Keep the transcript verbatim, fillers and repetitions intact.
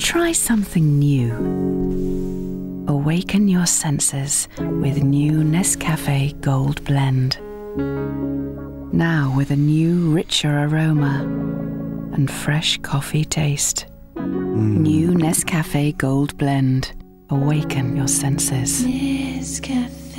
Try something new. Awaken your senses with new Nescafe Gold Blend. Now with a new, richer aroma and fresh coffee taste. Mm. New Nescafe Gold Blend. Awaken your senses. Nescafe.